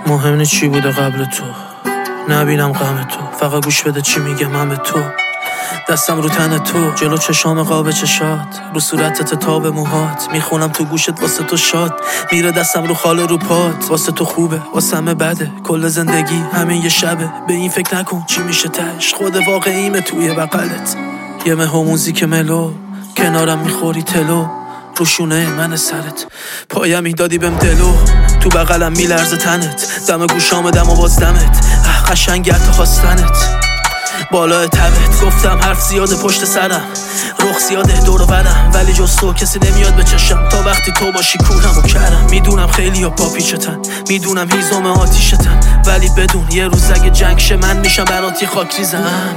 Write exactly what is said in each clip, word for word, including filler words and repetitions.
مهم نی چی بوده قبل تو، نبینم غم تو، فقط گوش بده چی میگه من به تو. دستم رو تن تو، جلو چشام قاب چشات، رو صورتت تاب موهات، میخونم تو گوشت واسه تو شاد، میره دستم رو خال رو پات. واسه تو خوبه واسه همه بده، کل زندگی همین یه شبه. به این فکر نکن چی میشه تش، خود واقعیمه توی بغلت. یه مه و موزیک ملو، کنارم میخوری تلو، روشونه من سرت، پایم میدادی بهم دلو، تو بغلم میلرزه تنت، دم گوشام دم و باز دمت، قشنگ تا خواستنت بالای تبت. گفتم حرف زیاده پشت سرم، رخ زیاده دور و برم، ولی جز تو کسی نمیاد به چشم، تا وقتی تو باشی کورم و کرم. میدونم خیلی ها پاپیچتن، میدونم هیزم آتیشتن، ولی بدون یه روز اگه جنگ شه من میشم برات یه خاک ریزم،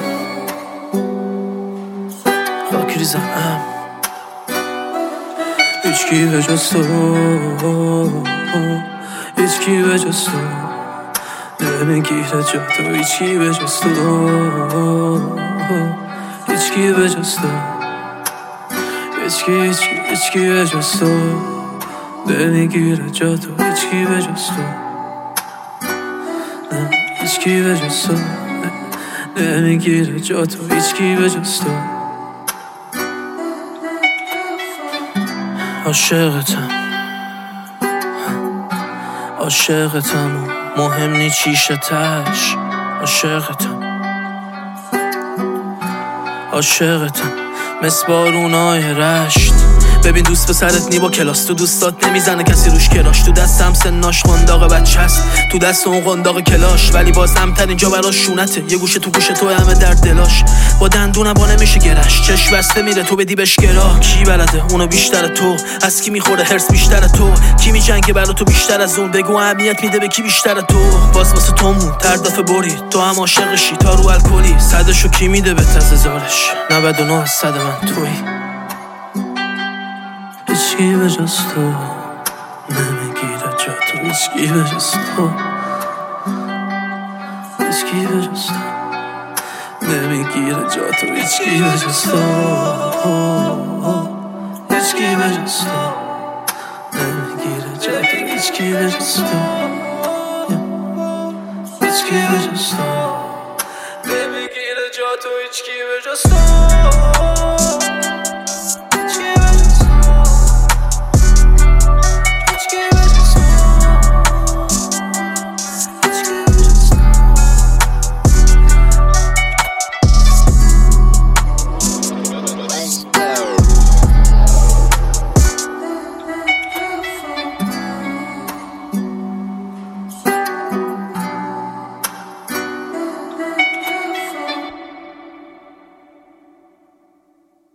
خاک ریزم. هیچکی به جز تو، هیچکی به جز تو نمیگیره جا تو، هیچکی به جز تو، هیچکی به جز تو، هیچکی هیچکی هیچکی به جز تو نمیگیره جا تو، هیچکی به جز تو، هیچکی به جز تو نمیگیره جا تو، هیچکی به جز تو. عاشقتم عاشقتم و مهم نی چیشه تش، عاشقتم عاشقتم مثل بارونای رشت. ببین دوست پسرت نی با کلاس، تو دوستات نمیزنه کسی روش کراش، تو دستم سناش قنداق بچه هست، تو دست اون قنداق کلاش، ولی باز همتر اینجا براش شونته، یه گوشه تو گوشه تو همه در دلاش، با دندونم با نمیشه گرش، چش بسته میره تو بدی بهش گرا. کی بلده اونو بیشتر تو، از کی میخوره هرس بیشتر تو، کی میجنگه برا تو بیشتر از اون، بگو اهمیت میده به کی بیشتر تو. باز واسه تو مون تر دفعه برید، تو هم عاشقشی تا رو الکلی، صدشو کی میده به تز هزارش، نود و نه از صد من تویی. هیچکی به جز تو نمیگیره جا تو، هیچکی به جز تو، هیچکی به جز تو نمیگیره جا تو، هیچکی به جز تو، هیچکی به جز تو نمیگیره جا تو، هیچکی به جز تو، هیچکی به جز تو نمیگیره جا تو، هیچکی به جز تو.